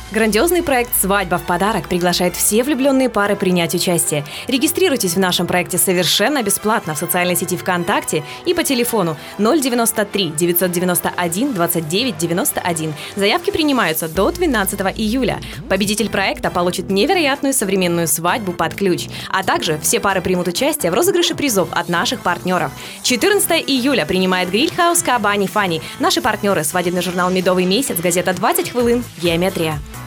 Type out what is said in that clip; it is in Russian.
Грандиозный проект «Свадьба в подарок» приглашает все влюбленные пары принять участие. Регистрируйтесь в нашем проекте совершенно бесплатно в социальной сети ВКонтакте и по телефону 093 991 29 91. Заявки принимаются до 12 июля. Победитель проекта получит невероятную современную свадьбу под ключ. А также все пары примут участие в розыгрыше призов от наших партнеров. 14 июля принимает Грильхаус Кабани Фани. Наши партнеры — свадебный журнал «Медовый месяц», газета «20 хвилин», «Геометрия».